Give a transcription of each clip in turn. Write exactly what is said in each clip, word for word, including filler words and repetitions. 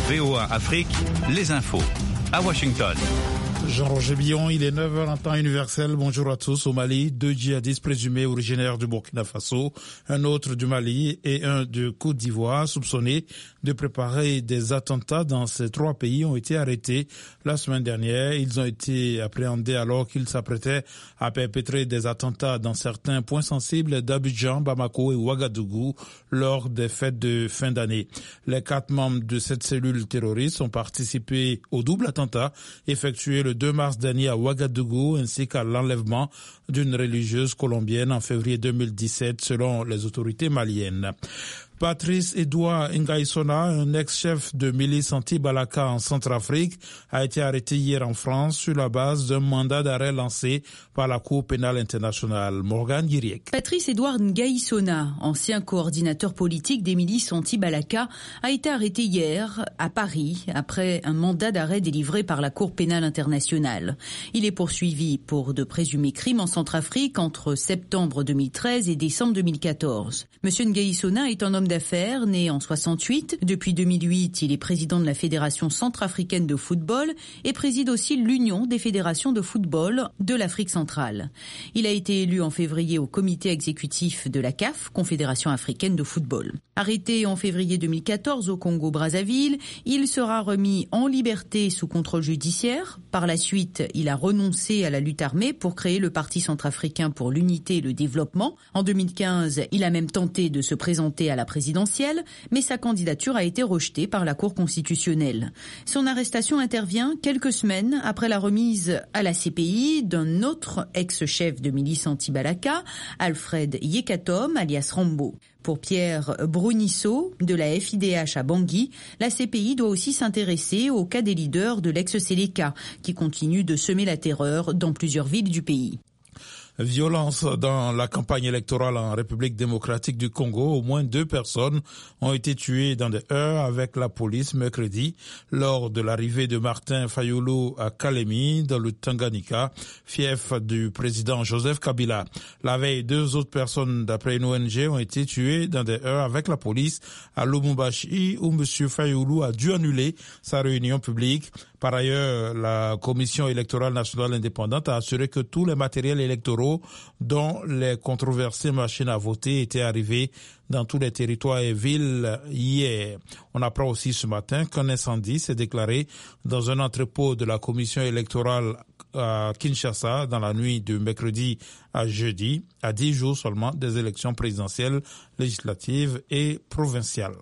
V O A Afrique, les infos. À Washington. Jean-Roger Billon, il est neuf heures en temps universel. Bonjour à tous. Au Mali, deux djihadistes présumés originaires du Burkina Faso, un autre du Mali et un de Côte d'Ivoire, soupçonnés de préparer des attentats dans ces trois pays, ont été arrêtés la semaine dernière. Ils ont été appréhendés alors qu'ils s'apprêtaient à perpétrer des attentats dans certains points sensibles d'Abidjan, Bamako et Ouagadougou lors des fêtes de fin d'année. Les quatre membres de cette cellule terroriste ont participé au double attentat effectué le deux mars dernier à Ouagadougou ainsi qu'à l'enlèvement d'une religieuse colombienne en février deux mille dix-sept selon les autorités maliennes. Patrice Edouard Ngaïsona, un ex-chef de milice anti-Balaka en Centrafrique, a été arrêté hier en France sur la base d'un mandat d'arrêt lancé par la Cour pénale internationale. Morgane Guiriec. Patrice Edouard Ngaïsona, ancien coordinateur politique des milices anti-Balaka, a été arrêté hier à Paris après un mandat d'arrêt délivré par la Cour pénale internationale. Il est poursuivi pour de présumés crimes en Centrafrique entre septembre deux mille treize et décembre deux mille quatorze. Monsieur Ngaïsona est un homme d'affaires, né en soixante-huit. Depuis deux mille huit, il est président de la Fédération centrafricaine de football et préside aussi l'Union des fédérations de football de l'Afrique centrale. Il a été élu en février au comité exécutif de la C A F, Confédération africaine de football. Arrêté en février deux mille quatorze au Congo-Brazzaville, il sera remis en liberté sous contrôle judiciaire. Par la suite, il a renoncé à la lutte armée pour créer le Parti centrafricain pour l'unité et le développement. En deux mille quinze, il a même tenté de se présenter à la présidentielle, mais sa candidature a été rejetée par la Cour constitutionnelle. Son arrestation intervient quelques semaines après la remise à la C P I d'un autre ex-chef de milice anti-Balaka, Alfred Yekatom, alias Rambo. Pour Pierre Brunisso, de la F I D H à Bangui, la C P I doit aussi s'intéresser au cas des leaders de l'ex-Séléka, qui continuent de semer la terreur dans plusieurs villes du pays. Violence dans la campagne électorale en République démocratique du Congo. Au moins deux personnes ont été tuées dans des heurts avec la police mercredi lors de l'arrivée de Martin Fayulu à Kalemi, dans le Tanganyika, fief du président Joseph Kabila. La veille, deux autres personnes, d'après une O N G, ont été tuées dans des heurts avec la police à Lubumbashi, où M. Fayulu a dû annuler sa réunion publique. Par ailleurs, la Commission électorale nationale indépendante a assuré que tous les matériels électoraux, dont les controversées machines à voter, étaient arrivés dans tous les territoires et villes hier. On apprend aussi ce matin qu'un incendie s'est déclaré dans un entrepôt de la Commission électorale à Kinshasa dans la nuit de mercredi à jeudi, à dix jours seulement des élections présidentielles, législatives et provinciales.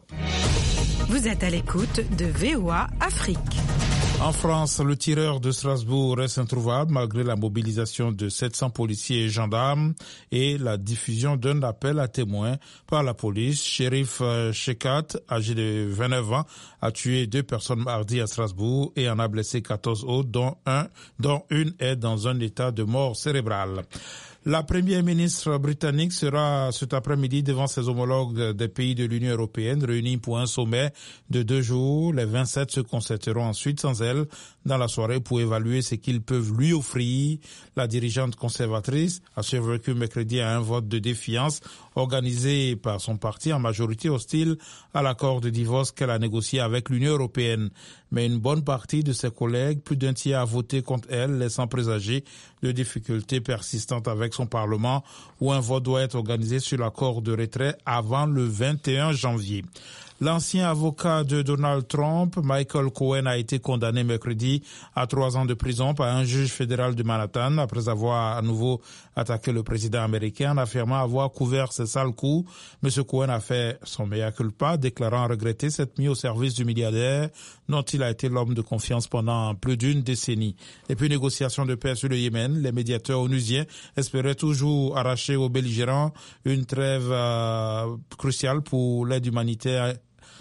Vous êtes à l'écoute de V O A Afrique. En France, le tireur de Strasbourg reste introuvable malgré la mobilisation de sept cents policiers et gendarmes et la diffusion d'un appel à témoins par la police. Shérif Shekat, âgé de vingt-neuf ans, a tué deux personnes mardi à Strasbourg et en a blessé quatorze autres, dont un, dont une est dans un état de mort cérébrale. La première ministre britannique sera cet après-midi devant ses homologues des pays de l'Union européenne réunis pour un sommet de deux jours. Les vingt-sept se concerteront ensuite sans elle dans la soirée pour évaluer ce qu'ils peuvent lui offrir. La dirigeante conservatrice a survécu mercredi à un vote de défiance organisé par son parti en majorité hostile à l'accord de divorce qu'elle a négocié avec l'Union européenne. Mais une bonne partie de ses collègues, plus d'un tiers, a voté contre elle, laissant présager de difficultés persistantes avec son Parlement, où un vote doit être organisé sur l'accord de retrait avant le vingt et un janvier. L'ancien avocat de Donald Trump, Michael Cohen, a été condamné mercredi à trois ans de prison par un juge fédéral de Manhattan après avoir à nouveau attaqué le président américain en affirmant avoir couvert ses sales coups. M. Cohen a fait son mea culpa, déclarant regretter s'être mis au service du milliardaire dont il a été l'homme de confiance pendant plus d'une décennie. Et puis, négociation de paix sur le Yémen, les médiateurs onusiens espéraient toujours arracher aux belligérants une trêve euh, cruciale pour l'aide humanitaire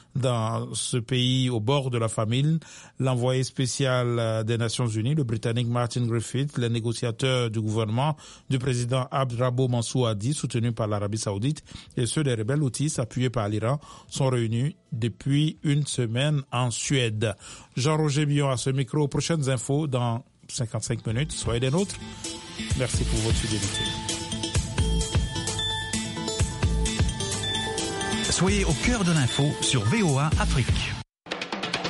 dans ce pays au bord de la famine. L'envoyé spécial des Nations Unies, le Britannique Martin Griffiths, les négociateurs du gouvernement du président Abd Rabbo Mansour Hadi, soutenu par l'Arabie Saoudite, et ceux des rebelles houthis appuyés par l'Iran, sont réunis depuis une semaine en Suède. Jean-Roger Billon à ce micro. Prochaines infos dans cinquante-cinq minutes. Soyez des nôtres. Merci pour votre fidélité. Soyez au cœur de l'info sur V O A Afrique.